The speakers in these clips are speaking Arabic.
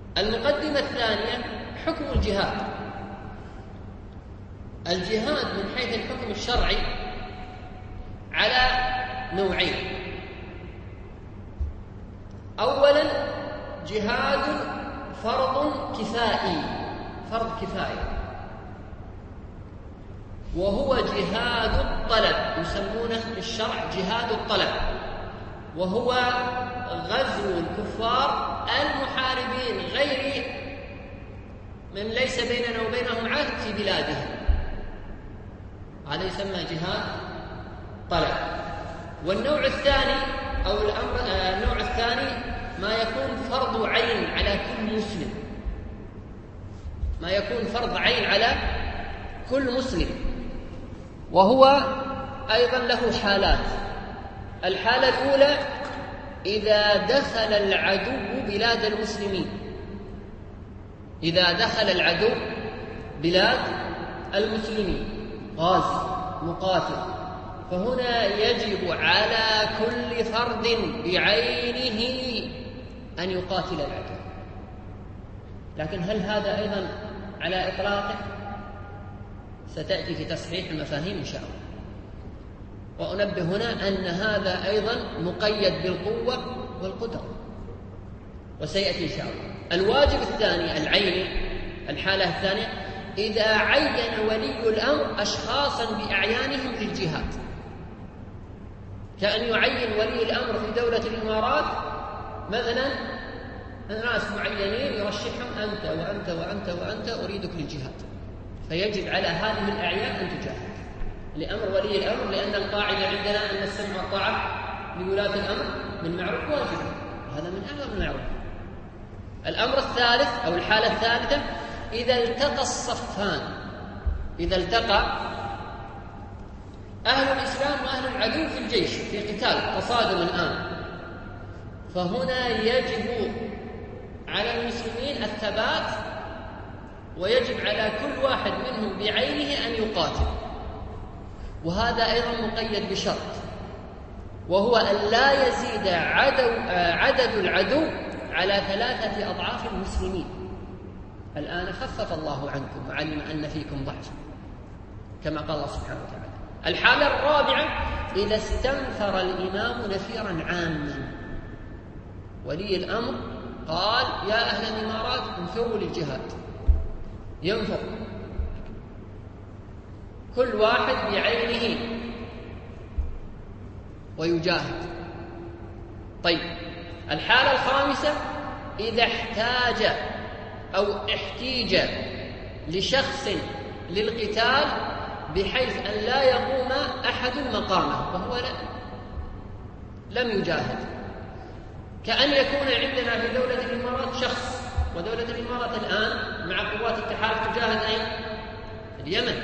المقدمة الثانية حكم الجهاد. الجهاد من حيث الحكم الشرعي على نوعين: أولا جهاد فرض كفائي، فرض كفاية، وهو جهاد الطلب، يسمونه في الشرع جهاد الطلب، وهو غزو الكفار المحاربين غير من ليس بيننا وبينهم عهد في بلادهم، هذا يسمى جهاد طلب. والنوع الثاني أو النوع الثاني ما يكون فرض عين على كل مسلم، ما يكون فرض عين على كل مسلم، وهو أيضا له حالات. الحالة الأولى إذا دخل العدو بلاد المسلمين، إذا دخل العدو بلاد المسلمين غازي مقاتل، فهنا يجب على كل فرد بعينه أن يقاتل العدو. لكن هل هذا أيضا على إطلاقه؟ ستأتي في تصحيح المفاهيم إن شاء الله. وأنبه هنا أن هذا أيضا مقيد بالقوة والقدرة، وسيأتي إن شاء الله. الواجب الثاني العيني، الحالة الثانية إذا عين ولي الأمر أشخاصا بأعيانهم للجهاد، كأن يعين ولي الأمر في دولة الإمارات مثلا ناس معينين يرشحهم أنت وأنت وأنت وأنت أريدك للجهاد، فيجب على هذه الأعيان أن تجاهد لأمر ولي الأمر، لأن القاعدة عندنا أن السمع والطاعة لولاة الأمر بالمعروف واجب، وهذا من أعظم المعروف. الأمر الثالث أو الحالة الثالثة إذا التقى الصفان، إذا التقى أهل الإسلام وأهل العدو في الجيش في قتال تصادم الآن، فهنا يجب على المسلمين الثبات، ويجب على كل واحد منهم بعينه أن يقاتل. وهذا أيضا مقيد بشرط، وهو أن لا يزيد عدد العدو على 3 أضعاف المسلمين. الآن خفف الله عنكم وعلم أن فيكم ضعفا كما قال الله سبحانه وتعالى. الحالة الرابعة إذا استنفر الإمام نفيرا عاما، ولي الأمر قال يا أهل الإمارات انفروا للجهاد، ينفر كل واحد بعينه ويجاهد. طيب، الحالة الخامسة إذا احتاج أو احتيج لشخص للقتال بحيث أن لا يقوم أحد مقامه وهو لم يجاهد، كأن يكون عندنا في دولة الإمارات شخص، ودولة الإمارات الآن مع قوات التحالف تجاهد أين؟ اليمن.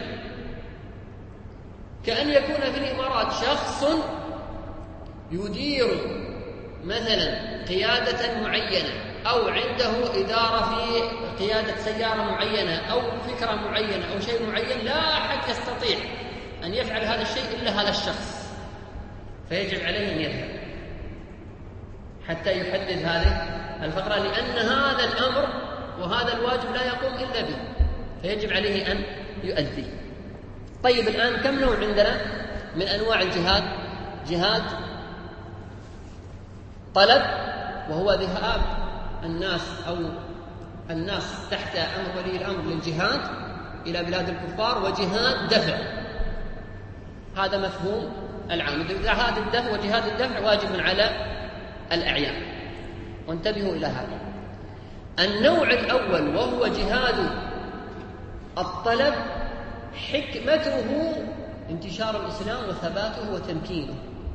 كأن يكون في الإمارات شخص يدير مثلا قيادة معينة، أو عنده إدارة في قيادة سيارة معينة أو فكرة معينة أو شيء معين، لا أحد يستطيع أن يفعل هذا الشيء إلا هذا الشخص، فيجب عليه أن يذهب حتى يحدد هذه الفقرة، لأن هذا الأمر وهذا الواجب لا يقوم إلا به، فيجب عليه أن يؤدي. طيب، الآن كم نوع عندنا من أنواع الجهاد؟ جهاد طلب، وهو ذهاب الناس تحت أمر ولي الأمر للجهاد إلى بلاد الكفار، وجهاد دفع، هذا مفهوم العام. جهاد الدفع وجهاد الدفع واجب على الأعيان، وانتبهوا إلى هذا. النوع الأول وهو جهاد الطلب، حكمته انتشار الإسلام وثباته وتمكينه،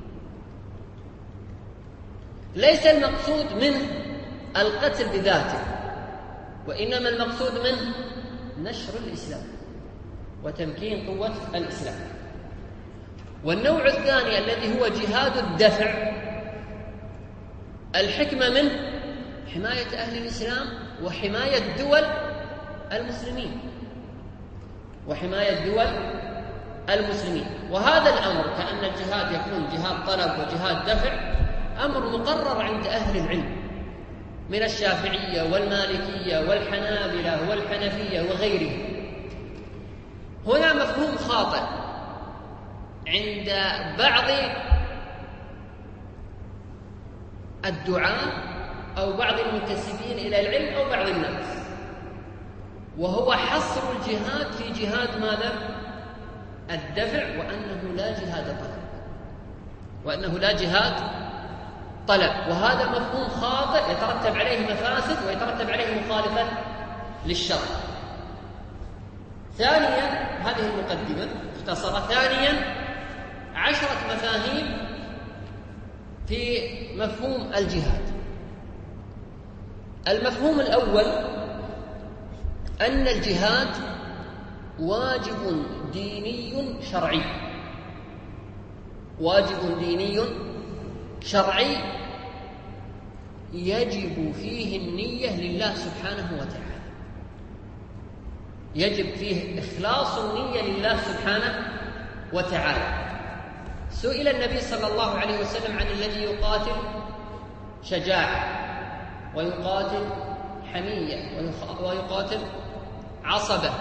ليس المقصود منه القتل بذاته، وإنما المقصود منه نشر الإسلام وتمكين قوة الإسلام. والنوع الثاني الذي هو جهاد الدفع، الحكمة منه حماية أهل الإسلام وحماية دول المسلمين وهذا الأمر كأن الجهاد يكون جهاد طلب وجهاد دفع أمر مقرر عند أهل العلم، من الشافعية والمالكية والحنابلة والحنفية وغيرهم. هنا مفهوم خاطئ عند بعض الدعاة أو بعض المنتسبين إلى العلم أو بعض الناس، وهو حصر الجهاد في جهاد ماذا؟ الدفع، وأنه لا جهاد طلب، وأنه لا جهاد طلب. وهذا مفهوم خاطئ يترتب عليه مفاسد ويترتب عليه مخالفة للشرع. ثانيا، هذه المقدمة مختصرة. ثانيا، 10 مفاهيم في مفهوم الجهاد. المفهوم الأول أن الجهاد واجب ديني شرعي، واجب ديني شرعي يجب فيه النية لله سبحانه وتعالى، يجب فيه إخلاص النية لله سبحانه وتعالى. سئل النبي صلى الله عليه وسلم عن الذي يقاتل شجاعة ويقاتل حمية ويقاتل عصبة،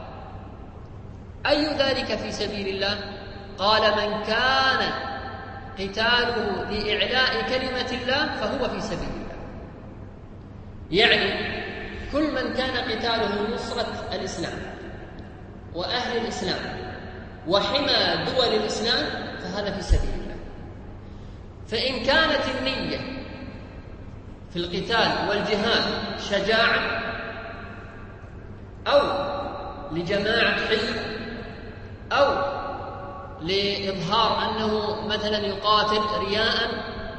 أي ذلك في سبيل الله؟ قال: من كان قتاله لإعلاء كلمة الله فهو في سبيل الله. يعني كل من كان قتاله نصرة الإسلام وأهل الإسلام وحمى دول الإسلام فهذا في سبيل الله. فإن كانت النية في القتال والجهاد شجاعة أو لجماعة حزب أو لإظهار أنه مثلا يقاتل رياء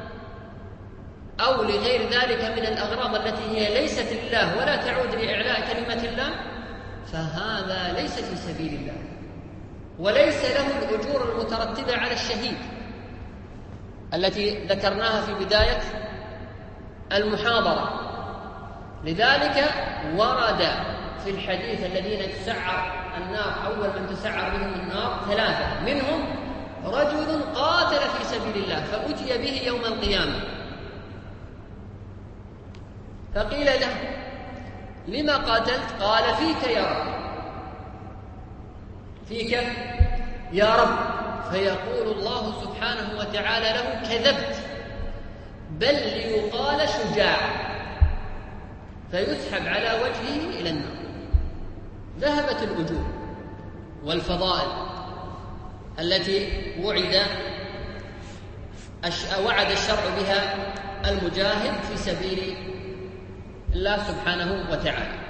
أو لغير ذلك من الأغراض التي هي ليست لله ولا تعود لإعلاء كلمة الله، فهذا ليس في سبيل الله وليس له الأجور المترتبة على الشهيد التي ذكرناها في بداية المحاضرة. لذلك ورد في الحديث الذين تسعر النار، أول من تسعر بهم النار 3، منهم رجل قاتل في سبيل الله فأتي به يوم القيامة فقيل له: لما قاتلت؟ قال: فيك يا رب، فيك يا رب. فيقول الله سبحانه وتعالى له: كذبت، بل ليقال شجاع، فيسحب على وجهه إلى النار. ذهبت الأجور والفضائل التي وعد الشرع بها المجاهد في سبيل الله سبحانه وتعالى.